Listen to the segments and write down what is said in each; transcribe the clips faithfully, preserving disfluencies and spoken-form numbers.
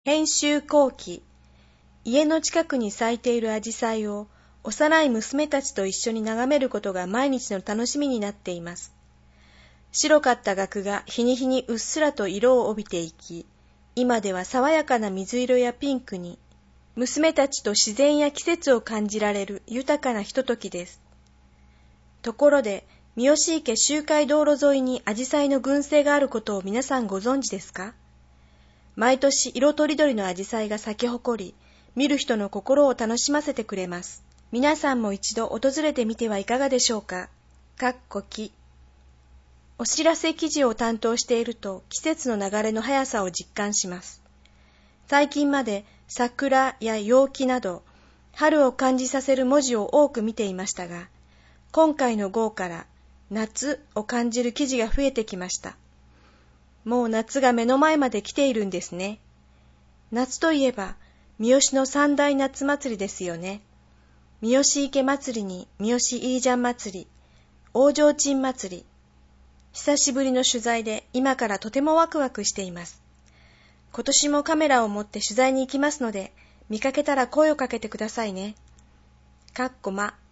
編集後期。家の近くに咲いているアジサイを幼い娘たちと一緒に眺めることが毎日の楽しみになっています。白かった額が日に日にうっすらと色を帯びていき、今では爽やかな水色やピンクに、娘たちと自然や季節を感じられる豊かなひとときです。ところで、三好池周回道路沿いにアジサイの群生があることを皆さんご存知ですか？毎年色とりどりのアジサイが咲き誇り、見る人の心を楽しませてくれます。皆さんも一度訪れてみてはいかがでしょうか。かっこき。お知らせ記事を担当していると季節の流れの速さを実感します。最近まで桜や陽気など春を感じさせる文字を多く見ていましたが、今回の号から夏を感じる記事が増えてきました。もう夏が目の前まで来ているんですね。夏といえば三好の三大夏祭りですよね。三好池祭りに三好いいじゃん祭り、大提灯祭り。久しぶりの取材で今からとてもワクワクしています。今年もカメラを持って取材に行きますので、見かけたら声をかけてくださいね。かっこま。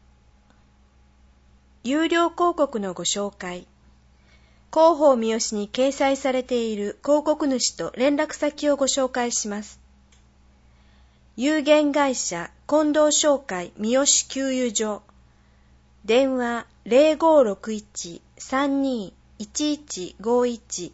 有料広告のご紹介。広報三好に掲載されている広告主と連絡先をご紹介します。有限会社近藤商会三好給油所。電話 ゼロごろくいち さんに いちいちごいち。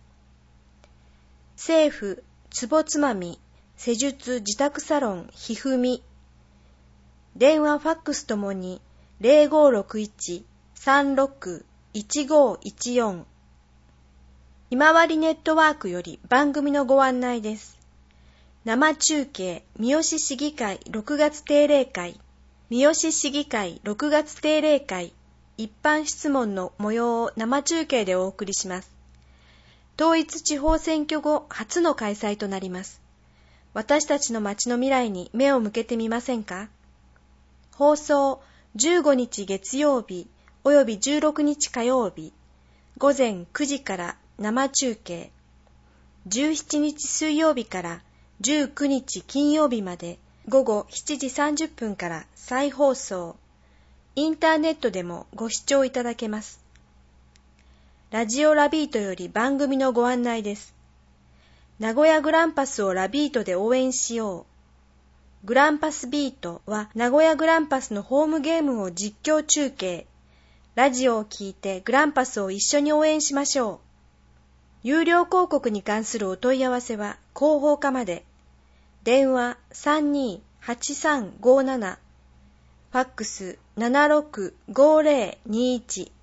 政府つぼつまみ施術自宅サロンひふみ。電話ファックスともに ゼロごろくいち さんろく いちごいちよん。今治ネットワークより番組のご案内です。生中継三好市議会ろくがつ定例会。三好市議会ろくがつ定例会一般質問の模様を生中継でお送りします。統一地方選挙後初の開催となります。私たちの町の未来に目を向けてみませんか？放送じゅうごにち月曜日およびじゅうろくにち火曜日午前くじから生中継、じゅうしちにち水曜日からじゅうくにち金曜日まで午後しちじさんじゅっぷんから再放送、インターネットでもご視聴いただけます。ラジオラビートより番組のご案内です。名古屋グランパスをラビートで応援しよう。グランパスビートは名古屋グランパスのホームゲームを実況中継。ラジオを聞いてグランパスを一緒に応援しましょう。有料広告に関するお問い合わせは広報課まで。電話 さんにーはちさんごーなな、ファックス ななろくごーぜろにーいち。